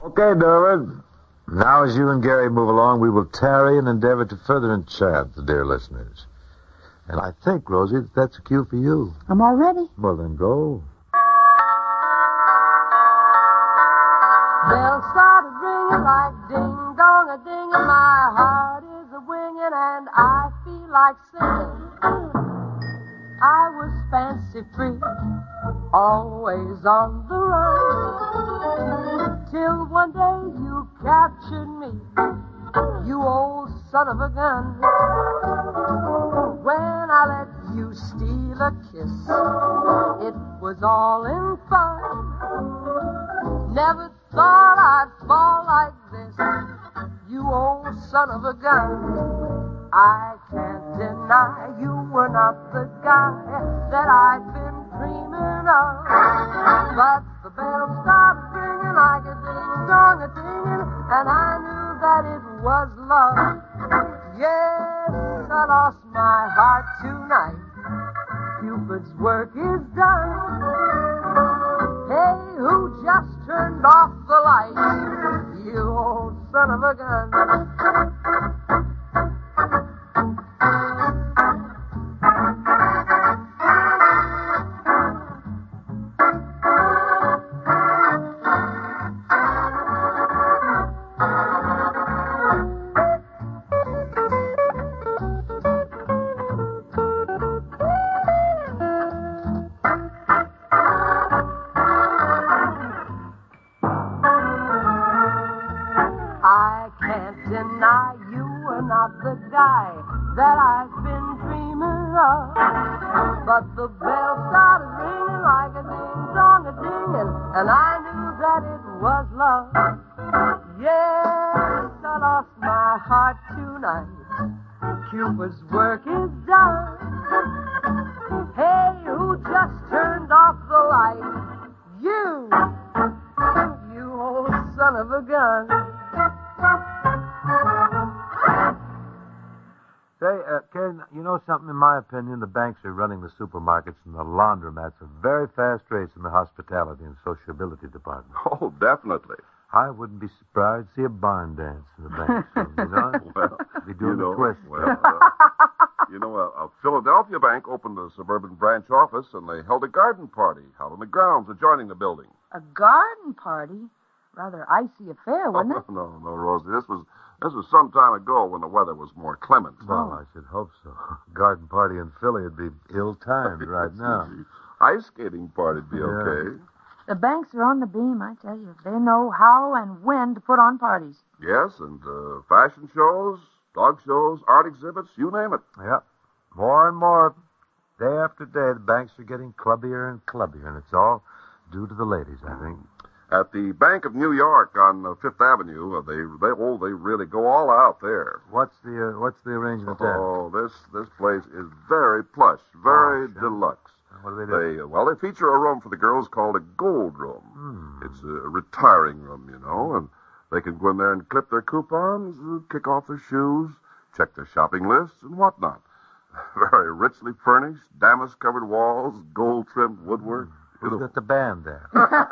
Okay, Derwent. Now as you and Gary move along, we will tarry and endeavor to further enchant the dear listeners. And I think, Rosie, that's a cue for you. I'm all ready. Well, then go. Bells started ringing like ding-dong-a-ding, and my heart is a-winging, and I feel like singing. I was fancy-free, always on the run, till one day you captured me, you old son of a gun. When I let you steal a kiss, it was all in fun. Never thought I'd fall like this, you old son of a gun. I can't deny you were not the guy that I'd been dreaming of. But the bells started ringing like a ding-dong-a-dinging, and I knew that it was love. Yes, I lost my heart tonight. Cupid's work is done. Hey, who just turned off the lights? You old son of a gun. I can't deny you were not the guy that I've been dreaming of. But the bell started ringing like a ding-dong-a-dinging, and I knew that it was love. Yes, I lost my heart tonight. Cupid's work is done. Hey, who just turned off the light? You old son of a gun. Say, Ken, you know something? In my opinion, the banks are running the supermarkets and the laundromats a very fast race in the hospitality and sociability department. Oh, definitely. I wouldn't be surprised to see a barn dance in the bank soon, you know? Well, Be doing the twist. A Philadelphia bank opened a suburban branch office, and they held a garden party out on the grounds adjoining the building. A garden party? Rather icy affair, wasn't it? No, Rosie. This was some time ago when the weather was more clement. Well, I should hope so. Garden party in Philly would be ill-timed right now. Ice skating party'd be okay. The banks are on the beam, I tell you. They know how and when to put on parties. Yes, and fashion shows, dog shows, art exhibits, you name it. Yep. More and more, day after day, the banks are getting clubbier and clubbier, and it's all due to the ladies, I think. At the Bank of New York on Fifth Avenue, they really go all out there. What's the arrangement there? Oh, this place is very plush, very deluxe. What do they do? They feature a room for the girls called a gold room. It's a retiring room, you know, and they can go in there and clip their coupons, kick off their shoes, check their shopping lists, and whatnot. Very richly furnished, damask-covered walls, gold-trimmed woodwork. Who's got the band there?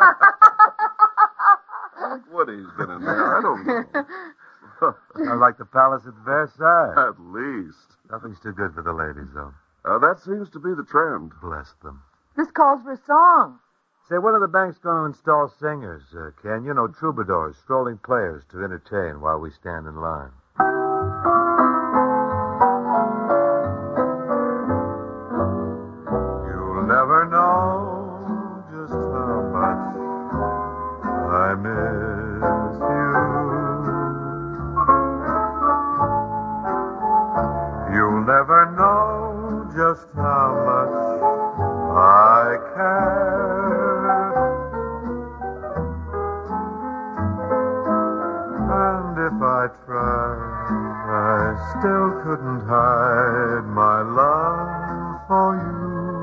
Woody's been in there. I don't know. Sounds like the palace at Versailles. At least. Nothing's too good for the ladies, though. That seems to be the trend. Bless them. This calls for a song. Say, when are the banks going to install singers, Ken? You know, troubadours, strolling players to entertain while we stand in line. You'll never know just how much I miss you. You'll never know just how much I care. And if I tried, I still couldn't hide my love for you.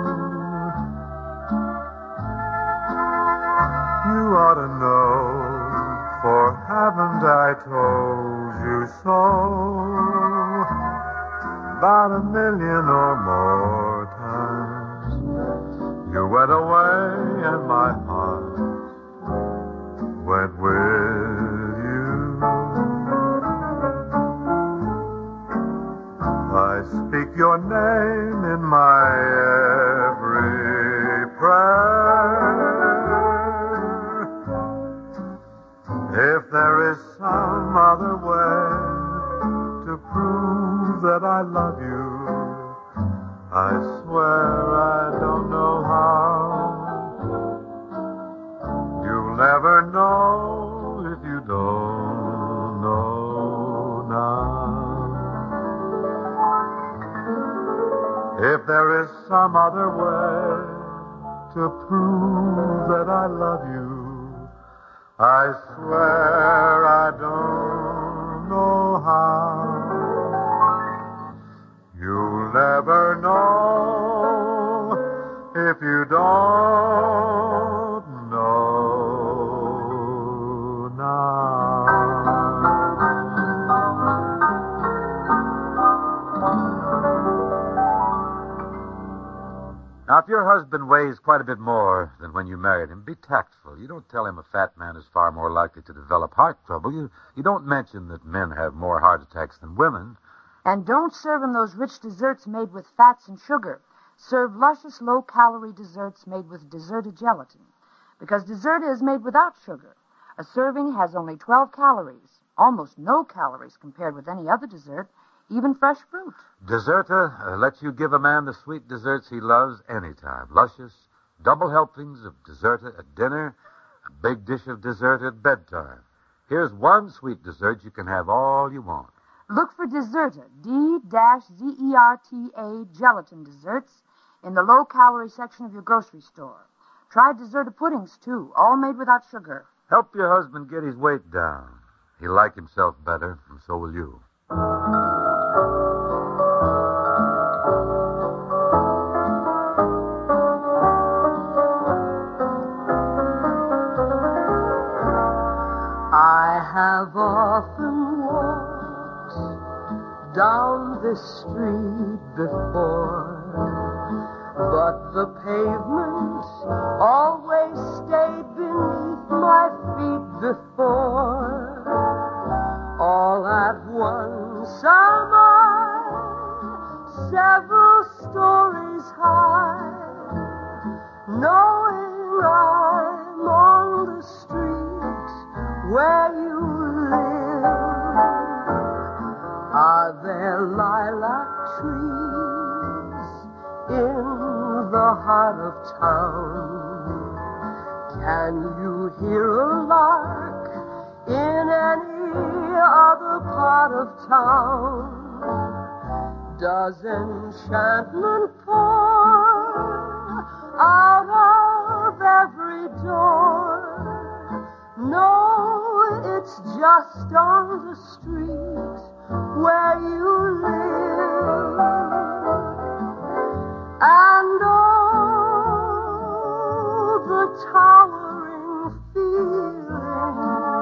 You ought to know, for haven't I told you so? About 1,000,000 or more times you went away and my heart went with If there is some other way to prove that I love you, I swear I don't know how. You'll never know if you don't know now. If there is some other way to prove that I love you, I swear I don't know how. You'll never know if you don't know now. Now, if your husband weighs quite a bit more than when you married him, be tactful. You don't tell him a fat man is far more likely to develop heart trouble. You don't mention that men have more heart attacks than women. And don't serve him those rich desserts made with fats and sugar. Serve luscious, low-calorie desserts made with deserted gelatin. Because dessert is made without sugar. A serving has only 12 calories, almost no calories compared with any other dessert, even fresh fruit. Deserta lets you give a man the sweet desserts he loves anytime. Luscious, double helpings of Deserta at dinner, a big dish of dessert at bedtime. Here's one sweet dessert you can have all you want. Look for Deserta, D-Zerta gelatin desserts, in the low-calorie section of your grocery store. Try Deserta puddings, too, all made without sugar. Help your husband get his weight down. He'll like himself better, and so will you. I have often walked down this street before, but the pavement always stayed beneath my feet before. All at once am I several stories high, knowing I'm on the street where you live. Are there lilac trees in the heart of town? Can you hear a lark in any other part of town? Does enchantment pour out of every door? No, it's just on the street where you live. And oh, the towering feeling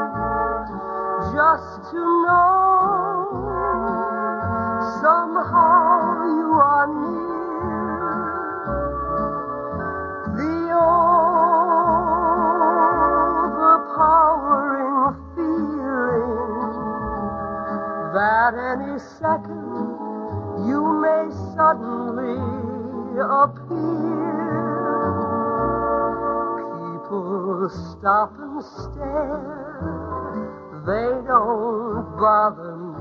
just to know somehow you are near. The overpowering feeling that any second you may suddenly appear. People stop and stare, they don't bother me,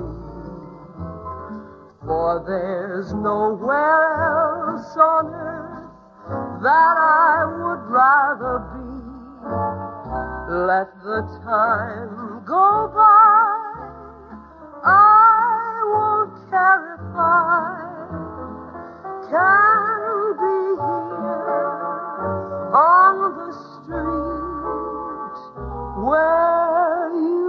for there's nowhere else on earth that I would rather be. Let the time go by, I won't care if I can be here on the street where you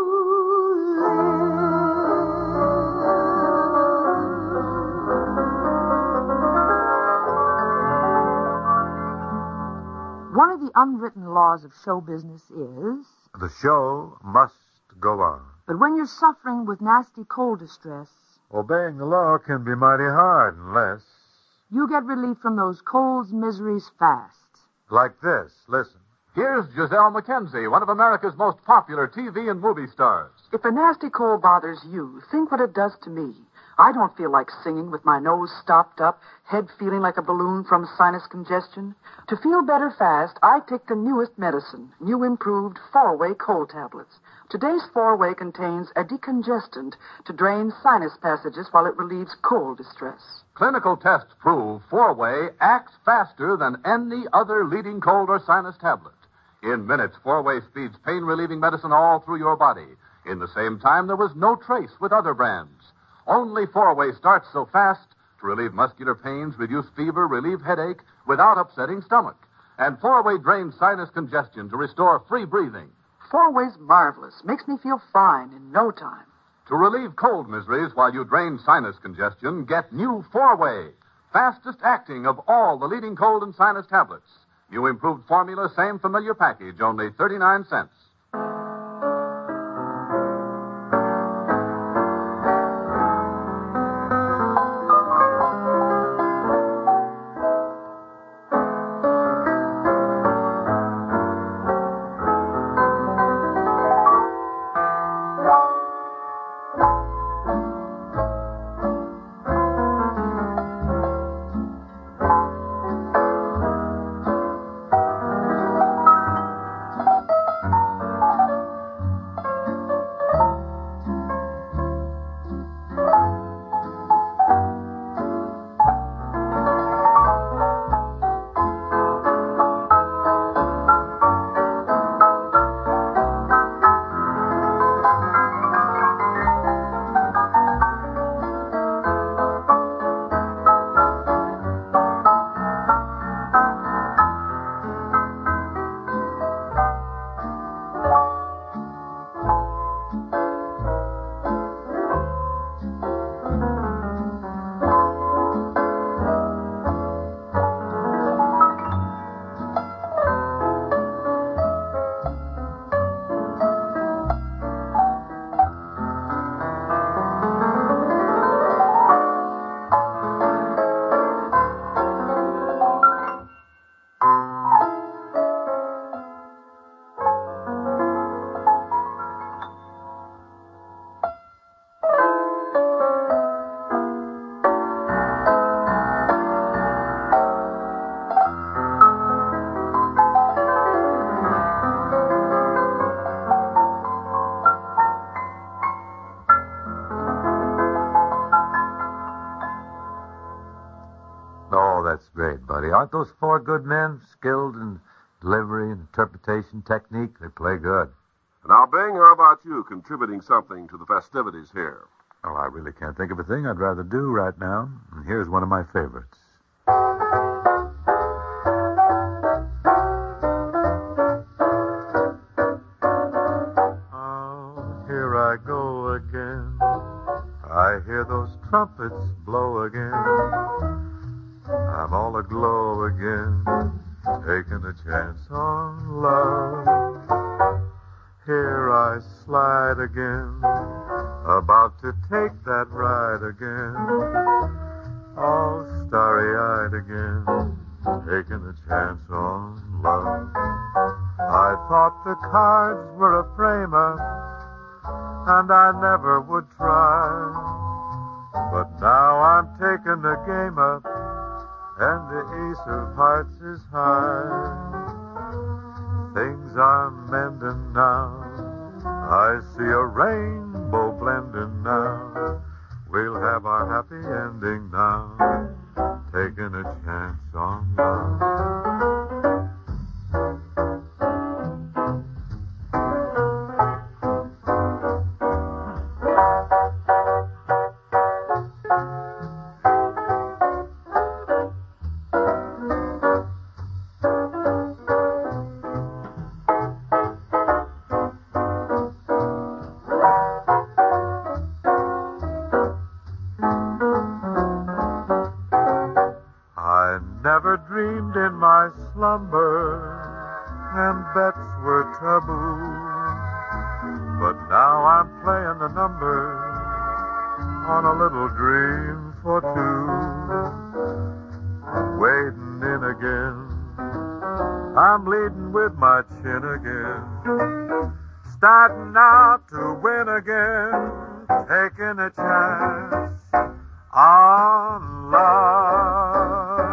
live. One of the unwritten laws of show business is... The show must go on. But when you're suffering with nasty cold distress... Obeying the law can be mighty hard unless... You get relief from those colds, miseries fast. Like this. Listen. Here's Giselle McKenzie, one of America's most popular TV and movie stars. If a nasty cold bothers you, think what it does to me. I don't feel like singing with my nose stopped up, head feeling like a balloon from sinus congestion. To feel better fast, I take the newest medicine, new improved 4-Way cold tablets. Today's 4-Way contains a decongestant to drain sinus passages while it relieves cold distress. Clinical tests prove 4-Way acts faster than any other leading cold or sinus tablet. In minutes, 4-Way speeds pain-relieving medicine all through your body. In the same time, there was no trace with other brands. Only 4-Way starts so fast to relieve muscular pains, reduce fever, relieve headache without upsetting stomach. And 4-Way drains sinus congestion to restore free breathing. 4-Way's marvelous. Makes me feel fine in no time. To relieve cold miseries while you drain sinus congestion, get new 4-Way, fastest acting of all the leading cold and sinus tablets. New improved formula, same familiar package, only 39 cents. Oh, that's great, buddy. Aren't those 4 good men? Skilled in delivery and interpretation technique. They play good. Now, Bing, how about you contributing something to the festivities here? Oh, I really can't think of a thing I'd rather do right now. And here's one of my favorites. Oh, here I go again. I hear those trumpets blow again. I'm all aglow again, taking a chance on love. Here I slide again, about to take that ride again, all starry-eyed again, taking a chance on love. I thought the cards were a frame-up, and I never would try, but now I'm taking the game up, and the ace of hearts is high. Things are mending now. I see a rainbow blending now. We'll have our happy ending now. Taking a chance on love. Never dreamed in my slumber, and bets were taboo. But now I'm playing the numbers on a little dream for two. Wading in again, I'm leading with my chin again. Starting out to win again, taking a chance on love.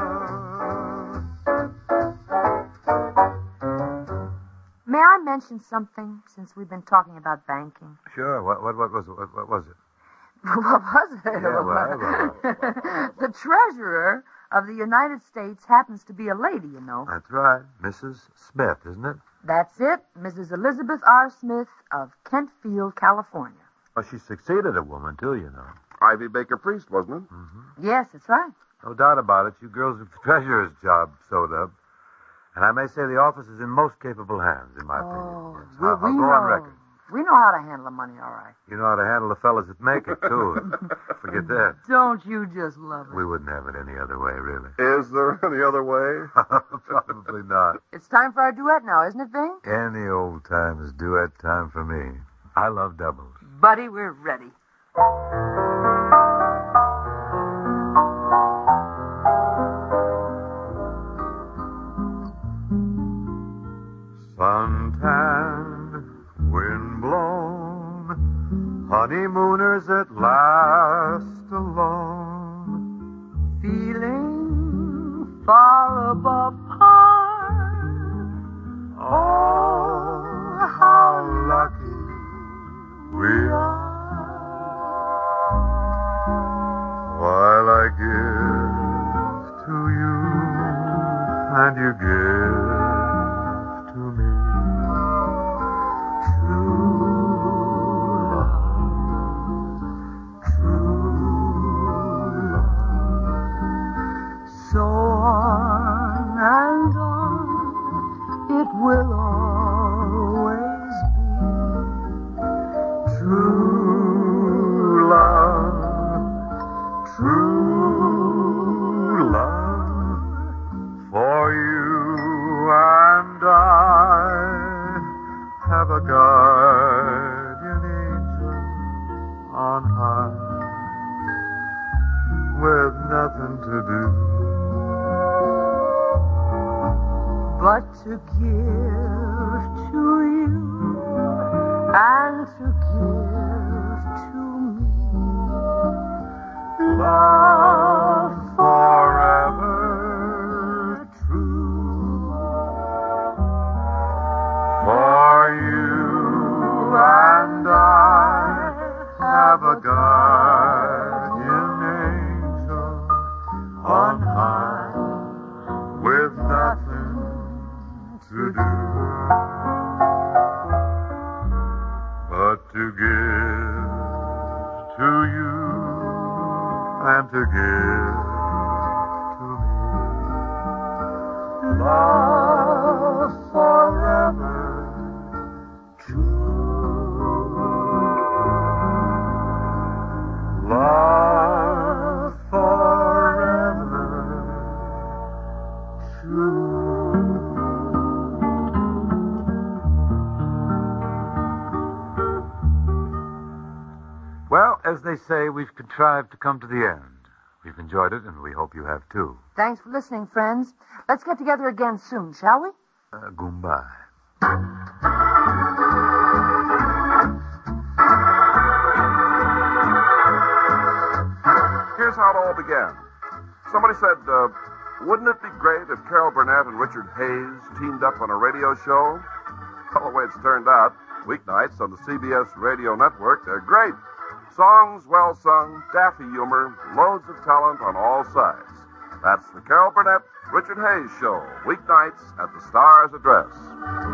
May I mention something since we've been talking about banking? Sure. What was it? What was it? What was it? Yeah, well. The treasurer of the United States happens to be a lady, you know. That's right. Mrs. Smith, isn't it? That's it. Mrs. Elizabeth R. Smith of Kentfield, California. Well, she succeeded a woman, too, you know. Ivy Baker Priest, wasn't it? Mm-hmm. Yes, that's right. No doubt about it. You girls have the treasurer's job sewed up. And I may say the office is in most capable hands, in my opinion. Yes. I'll go on record. We know how to handle the money, all right. You know how to handle the fellas that make it, too. Forget that. Don't you just love it? We wouldn't have it any other way, really. Is there any other way? Probably not. It's time for our duet now, isn't it, Bing? Any old time is duet time for me. I love doubles. Buddy, we're ready. Suntanned, wind-blown, honeymooners at last alone, Feeling far above par. oh, how lucky we are. While I give to you and you give to me true love. So on and on it will always be. True love, true love, for you and I have a guardian angel on high with nothing to do But to give to you and to give to me love forever true. For you and I have a guardian angel on high with nothing to do but to give to you and to give to me love forever true. Love forever true. Well, as they say, we've contrived to come to the end. We've enjoyed it, and we hope you have too. Thanks for listening, friends. Let's get together again soon, shall we? Goodbye. Here's how it all began. Somebody said, wouldn't it be great if Carol Burnett and Richard Hayes teamed up on a radio show? Well, the way it's turned out, weeknights on the CBS radio network, they're great. Songs well sung, daffy humor, loads of talent on all sides. That's the Carol Burnett, Richard Hayes Show, weeknights at the Star's Address.